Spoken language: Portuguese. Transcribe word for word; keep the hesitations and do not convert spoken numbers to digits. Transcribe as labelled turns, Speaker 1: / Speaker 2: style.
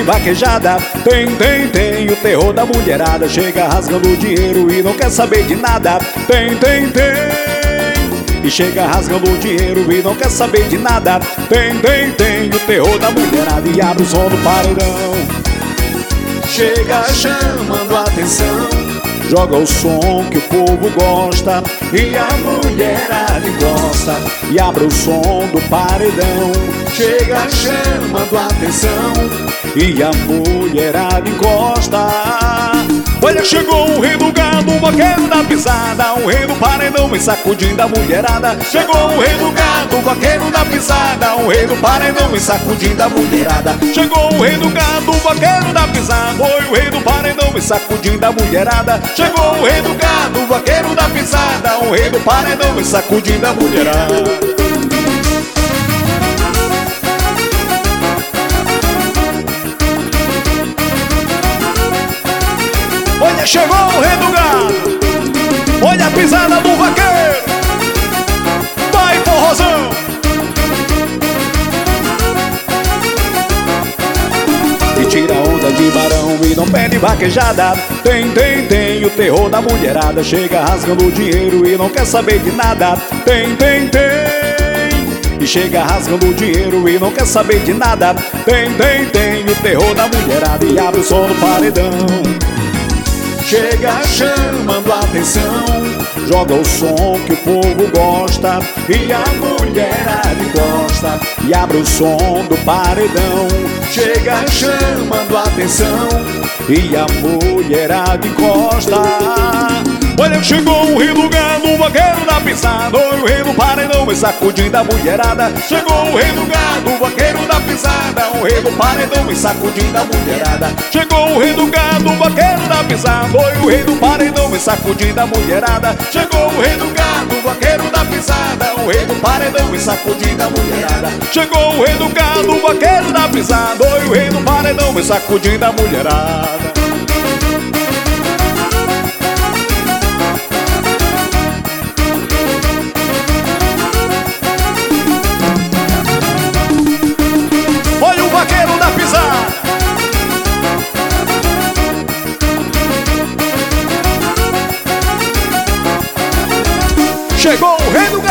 Speaker 1: pede vaquejada. Tem, tem, tem o terror da mulherada. Chega rasgando o dinheiro e não quer saber de nada. Tem, tem, tem. E chega rasgando o dinheiro e não quer saber de nada. Tem, tem, tem o terror da mulherada. E abre o som do paredão. Chega chamando a atenção. Joga o som que o povo gosta e a mulherada gosta. E abre o som do paredão. Chega chamando a atenção e a mulherada encosta. Olha, chegou o rei do gado, o vaqueiro da pisada. O rei do paredão vem sacudindo a mulherada. Chegou o rei do gado, o vaqueiro da pisada. O rei do paredão vem sacudindo a mulherada. Chegou o rei do gado, o vaqueiro da pisada. Oi, o rei do paredão vem sacudindo a mulherada. Chegou o rei do gado, o vaqueiro da pisada. O rei do paredão vem sacudindo a mulherada. Olha, chegou o rei do gado. Olha a pisada do vaqueiro. Vai, forrozão. E tira onda de barão e não pede vaquejada. Tem, tem, tem o terror da mulherada. Chega rasgando o dinheiro e não quer saber de nada. Tem, tem, tem. E chega rasgando o dinheiro e não quer saber de nada. Tem, tem, tem o terror da mulherada. E abre o som do paredão. Chega chamando a atenção. Joga o som que o povo gosta e a mulherada gosta. E abre o som do paredão. Chega chamando a atenção e a mulherada encosta. Olha, chegou o rei do gado, o vaqueiro da pisada. Oi, o rei do paredão vem sacudindo a mulherada. Chegou o rei do gado, o vaqueiro da pisada. O rei do paredão vem sacudindo a mulherada. Chegou o rei do gado, o vaqueiro da pisada. Oi, o rei do paredão vem sacudindo a mulherada. Chegou o rei do gado, o vaqueiro da pisada. O rei do paredão vem sacudindo a mulherada. Chegou o rei do gado, o vaqueiro da pisada. Oi, o rei do paredão vem sacudindo a mulherada. Olha o vaqueiro da pisada. Chegou o rei do gado.